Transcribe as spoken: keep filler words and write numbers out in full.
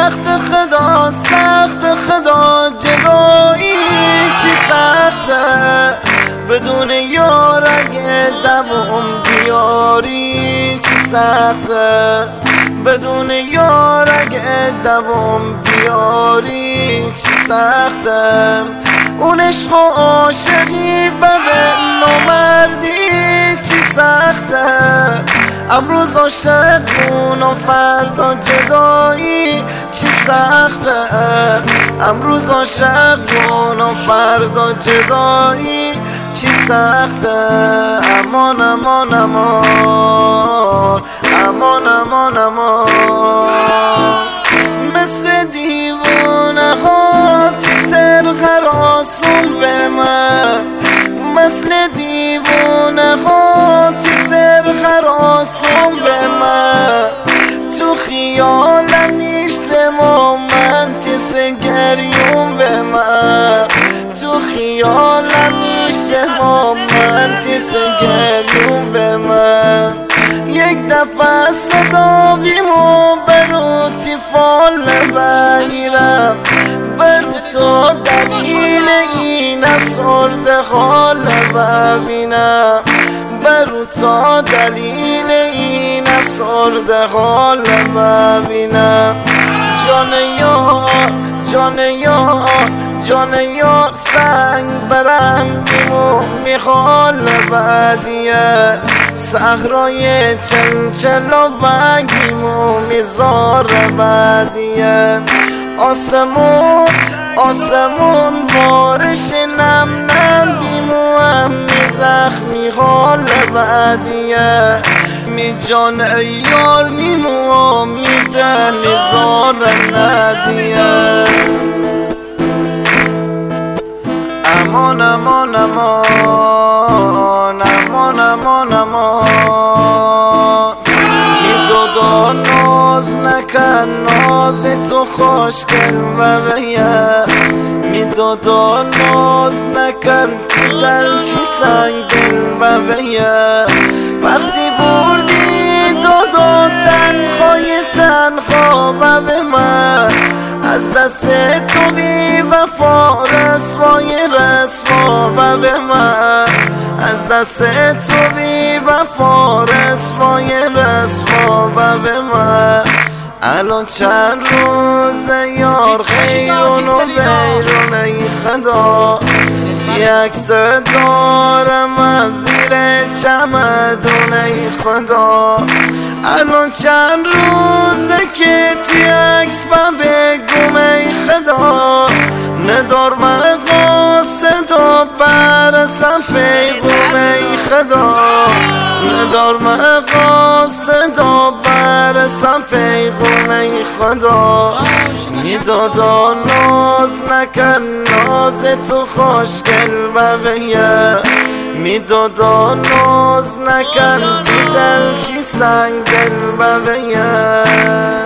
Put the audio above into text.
سخت خدا سخت خدا جدایی چی سخته بدون یار اگه دوام بیاری چی سخته بدون یار اگه دوام بیاری چی سخته اون عشق و عاشقی به نامردی چی سخته امروز عاشقون و فردا جدایی چی سخته امروز عاشقون و فردا جدایی چی سخته امان امان امان امان امان امان مثل دیوانه ها تی سر خراسون به من مثل دیوانه ها تی سر خراسون به من تو خیالم نیشت ما من تی سگریون به من تو خیالم نیشت ما من تی سگریون به من یک دفعه صدا بیمو برو تی فال بگیرم برو تا دلیل این افسرده حال ببینم برو تا دلیل این افسرده حال ببینم جان یار جان یار جان یار سنگ برم بیمو میخوال بدیه صحرای چنچل و بگیمو میزار بدیه آسمون آسمون بارش نم نم بیمو هم می زخمی حال بدیه می جان ایار میمو می دل زار ندیه امان امان امان امان امان امان می دادا ناز نکن ناز تو خوشگل و بیا می دادا ناز نکن تو دل چی سنگل و بیا وقتی بردی دادا تنخوای تنخوا و به من از دست تو بی وفا رسوای رسوا و به من از دست تو بی وفا رسوای رسوا و به من الان چند روز یار خیرون و بیرون ای خدا تی عکس دارم از زیر چمدون ای خدا الان چند روزه که تی عکس با بگم ای خدا ندار مقا صدا برسم پیغم ای خدا ندار مقا صدا برسم پیغم ای خدا میدادا ناز نکن ناز تو خوشگل و بیا میدادا ناز نکن تو دل چی سنگل و بیا